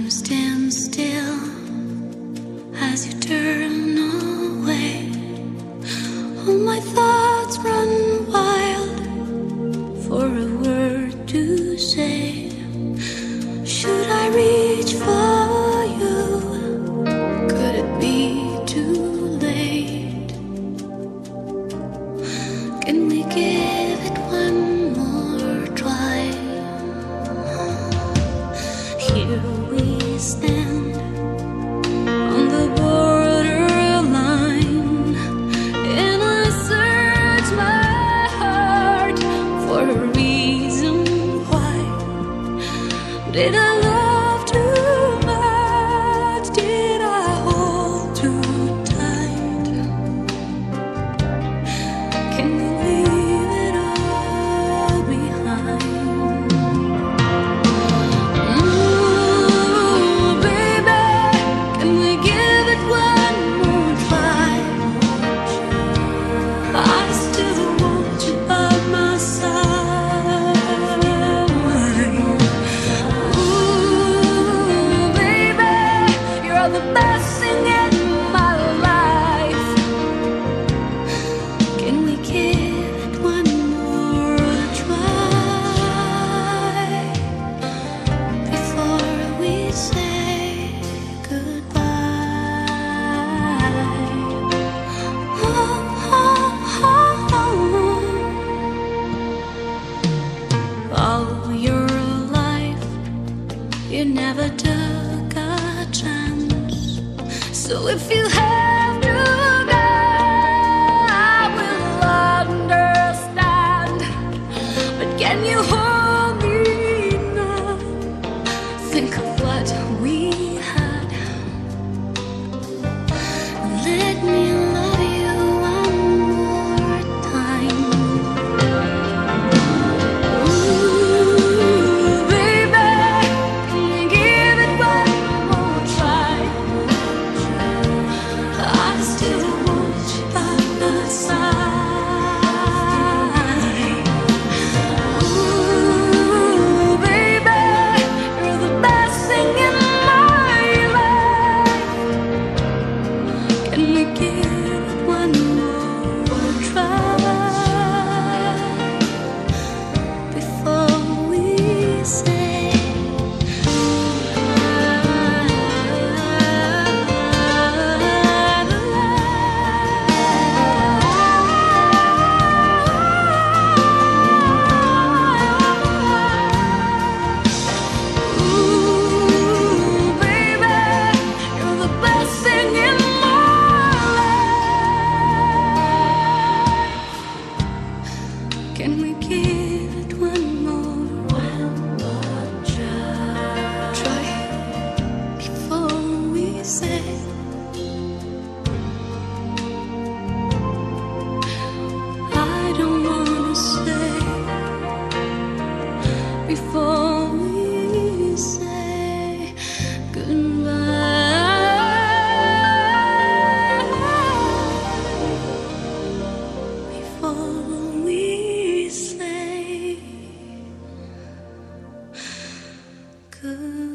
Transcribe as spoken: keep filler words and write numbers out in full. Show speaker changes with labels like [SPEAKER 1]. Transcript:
[SPEAKER 1] Time stands still as you turn away. All my thoughts run wild for a word to say. Should I reach for you? Could it be too late? Can we give it one more try? Here we stand on the borderline, and I search my heart for a reason why. Did I love too much? Did I hold too tight? Can we leave it all behind? Ooh, baby, can we give it one more try? I still want you by my side. Ooh, baby, you're the best thing in my life. Can we give it one more try before we say goodbye? Oh, oh, oh, oh. All your life, you never took a chance. So if you have to go, I will understand. But can you hold me now? Think of what we had. Let me love you one more time. Ooh, baby, can we give it one more try? I still want you by my side. Ooh, baby, you're the best thing in my life. Can we give it one more try before we say ooh, baby, you're the best thing in my life. Can we give it one more, one more try? Try before we say I don't wanna say before we say goodbye. Before we say goodbye.